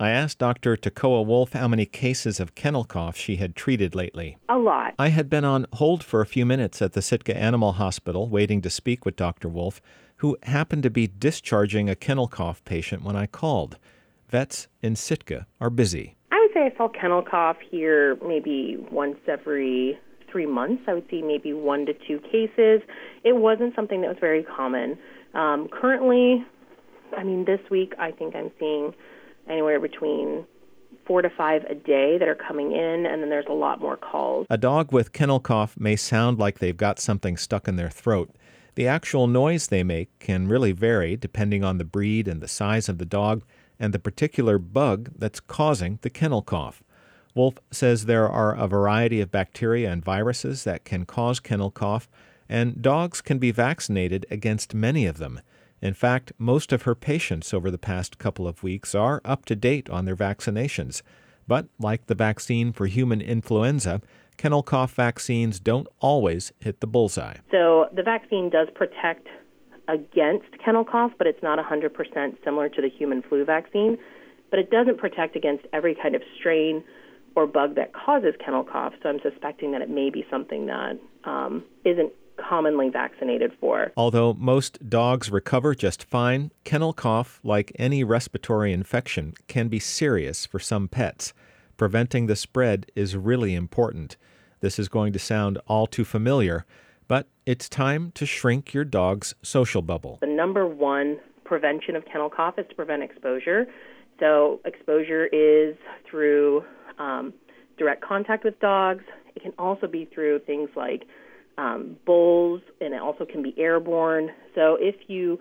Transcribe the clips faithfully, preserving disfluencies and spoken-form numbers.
I asked Doctor Tekoa Wolf how many cases of kennel cough she had treated lately. A lot. I had been on hold for a few minutes at the Sitka Animal Hospital waiting to speak with Doctor Wolf, who happened to be discharging a kennel cough patient when I called. Vets in Sitka are busy. I would say I saw kennel cough here maybe once every three months. I would see maybe one to two cases. It wasn't something that was very common. Um, currently, I mean, this week I think I'm seeing anywhere between four to five a day that are coming in, and then there's a lot more calls. A dog with kennel cough may sound like they've got something stuck in their throat. The actual noise they make can really vary depending on the breed and the size of the dog and the particular bug that's causing the kennel cough. Wolf says there are a variety of bacteria and viruses that can cause kennel cough, and dogs can be vaccinated against many of them. In fact, most of her patients over the past couple of weeks are up to date on their vaccinations. But like the vaccine for human influenza, kennel cough vaccines don't always hit the bullseye. So the vaccine does protect against kennel cough, but it's not one hundred percent similar to the human flu vaccine. But it doesn't protect against every kind of strain or bug that causes kennel cough, so I'm suspecting that it may be something that um, isn't commonly vaccinated for. Although most dogs recover just fine, kennel cough, like any respiratory infection, can be serious for some pets. Preventing the spread is really important. This is going to sound all too familiar, but it's time to shrink your dog's social bubble. The number one prevention of kennel cough is to prevent exposure. So exposure is through um, direct contact with dogs. It can also be through things like um, bowls, and it also can be airborne. So if you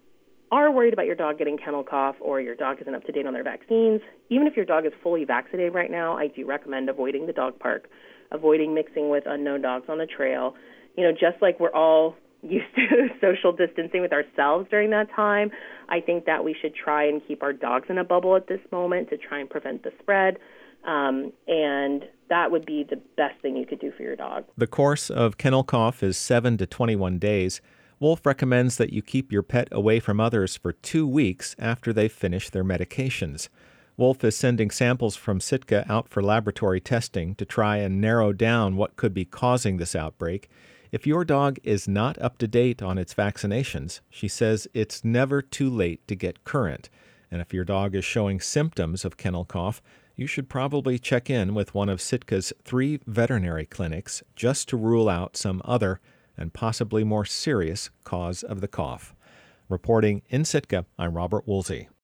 are worried about your dog getting kennel cough or your dog isn't up to date on their vaccines, even if your dog is fully vaccinated right now, I do recommend avoiding the dog park, avoiding mixing with unknown dogs on the trail. You know, just like we're all used to social distancing with ourselves during that time, I think that we should try and keep our dogs in a bubble at this moment to try and prevent the spread. Um, and that would be the best thing you could do for your dog. The course of kennel cough is seven to twenty-one days. Wolf recommends that you keep your pet away from others for two weeks after they've finished their medications. Wolf is sending samples from Sitka out for laboratory testing to try and narrow down what could be causing this outbreak. If your dog is not up to date on its vaccinations, she says it's never too late to get current. And if your dog is showing symptoms of kennel cough, you should probably check in with one of Sitka's three veterinary clinics just to rule out some other and possibly more serious cause of the cough. Reporting in Sitka, I'm Robert Woolsey.